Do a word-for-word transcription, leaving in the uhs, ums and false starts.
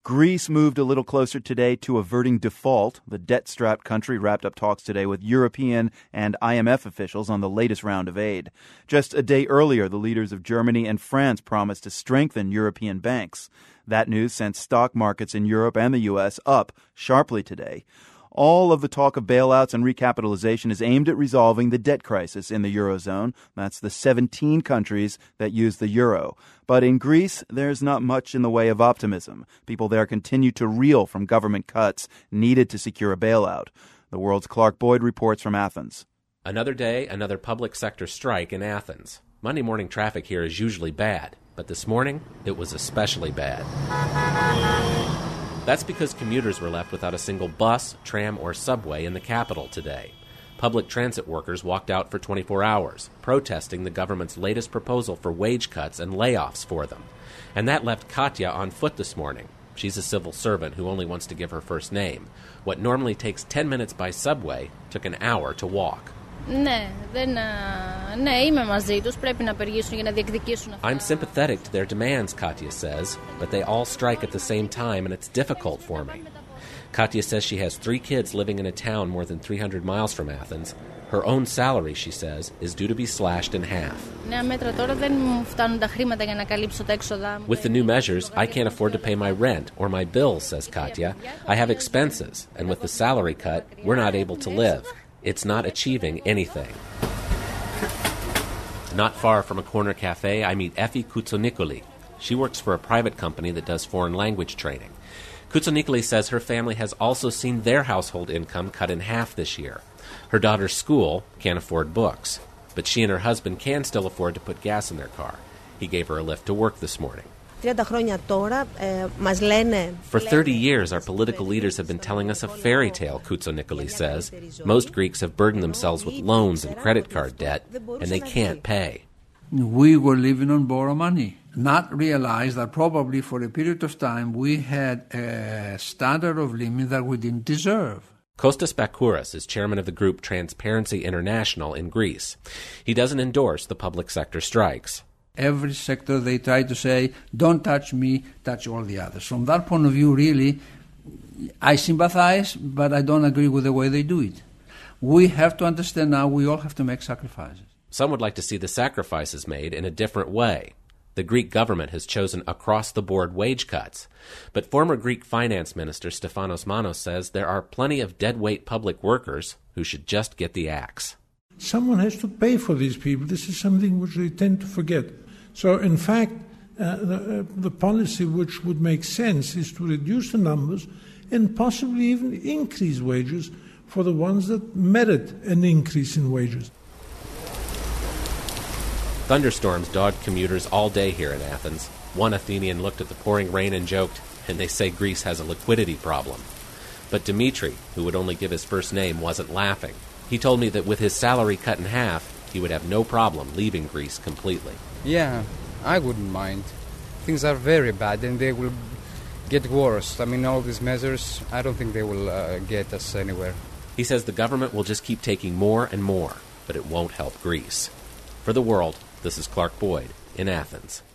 Greece moved a little closer today to averting default. The debt-strapped country wrapped up talks today with European and I M F officials on the latest round of aid. Just a day earlier, the leaders of Germany and France promised to strengthen European banks. That news sent stock markets in Europe and the U S up sharply today. All of the talk of bailouts and recapitalization is aimed at resolving the debt crisis in the Eurozone. That's the seventeen countries that use the euro. But in Greece, there's not much in the way of optimism. People there continue to reel from government cuts needed to secure a bailout. The World's Clark Boyd reports from Athens. Another day, another public sector strike in Athens. Monday morning traffic here is usually bad, but this morning it was especially bad. That's because commuters were left without a single bus, tram, or subway in the capital today. Public transit workers walked out for twenty-four hours, protesting the government's latest proposal for wage cuts and layoffs for them. And that left Katya on foot this morning. She's a civil servant who only wants to give her first name. What normally takes ten minutes by subway took an hour to walk. I'm sympathetic to their demands, Katya says, but they all strike at the same time and it's difficult for me. Katya says she has three kids living in a town more than three hundred miles from Athens. Her own salary, she says, is due to be slashed in half. With the new measures, I can't afford to pay my rent or my bills, says Katya. I have expenses, and with the salary cut, we're not able to live. It's not achieving anything. Not far from a corner cafe, I meet Effie Koutsonikoli. She works for a private company that does foreign language training. Koutsonikoli says her family has also seen their household income cut in half this year. Her daughter's school can't afford books, but she and her husband can still afford to put gas in their car. He gave her a lift to work this morning. For thirty years, our political leaders have been telling us a fairy tale, Koutsonikoli says. Most Greeks have burdened themselves with loans and credit card debt, and they can't pay. We were living on borrowed money, not realize that probably for a period of time we had a standard of living that we didn't deserve. Kostas Bakouras is chairman of the group Transparency International in Greece. He doesn't endorse the public sector strikes. Every sector they try to say, don't touch me, touch all the others. From that point of view, really, I sympathize, but I don't agree with the way they do it. We have to understand now we all have to make sacrifices. Some would like to see the sacrifices made in a different way. The Greek government has chosen across-the-board wage cuts. But former Greek finance minister Stefanos Manos says there are plenty of dead-weight public workers who should just get the axe. Someone has to pay for these people. This is something which they tend to forget. So, in fact, uh, the, uh, the policy which would make sense is to reduce the numbers and possibly even increase wages for the ones that merit an increase in wages. Thunderstorms dogged commuters all day here in Athens. One Athenian looked at the pouring rain and joked, and they say Greece has a liquidity problem. But Dimitri, who would only give his first name, wasn't laughing. He told me that with his salary cut in half, he would have no problem leaving Greece completely. Yeah, I wouldn't mind. Things are very bad and they will get worse. I mean, all these measures, I don't think they will uh, get us anywhere. He says the government will just keep taking more and more, but it won't help Greece. For The World, this is Clark Boyd in Athens.